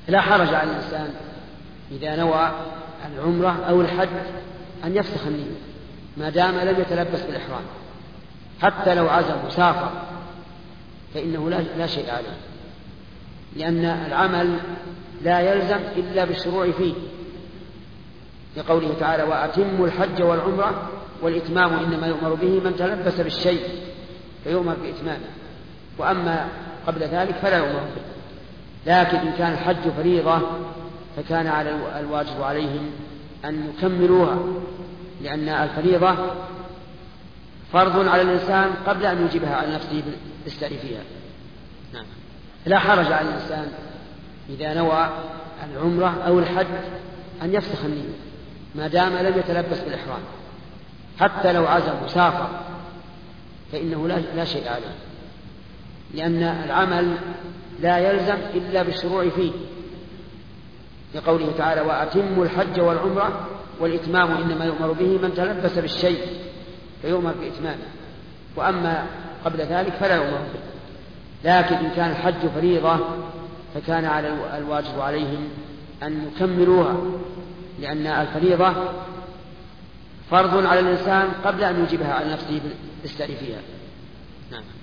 لا حرج على الإنسان إذا نوى العمرة أو الحج أن يفسخ النية ما دام لم يتلبس بالإحرام، حتى لو عزم وسافر فإنه لا شيء عليه، لأن العمل لا يلزم إلا بالشروع فيه، لقوله تعالى: وأتموا الحج والعمرة، والإتمام إنما يؤمر به من تلبس بالشيء فيؤمر بإتمامه، وأما قبل ذلك فلا يؤمر به. لكن إن كان الحج فريضة فكان على الواجب عليهم أن يكملوها، لأن الفريضة فرض على الإنسان قبل أن يجبها على نفسه بالإسراء فيها. نعم. لا حرج على الإنسان إذا نوى العمرة أو الحج أن يفسخ النية ما دام لم يتلبس بالإحرام، حتى لو عزم وسافر فإنه لا شيء عليه، لأن العمل لا يلزم إلا بالشروع فيه، لقوله تعالى: وأتموا الحج والعمرة، والإتمام إنما يؤمر به من تلبس بالشيء فيؤمر بإتمامه، وأما قبل ذلك فلا يؤمر به. لكن إن كان الحج فريضة فكان على الواجب عليهم أن يكملوها، لأن الفريضة فرض على الإنسان قبل أن يجبها على نفسه بالإسراء فيها. نعم.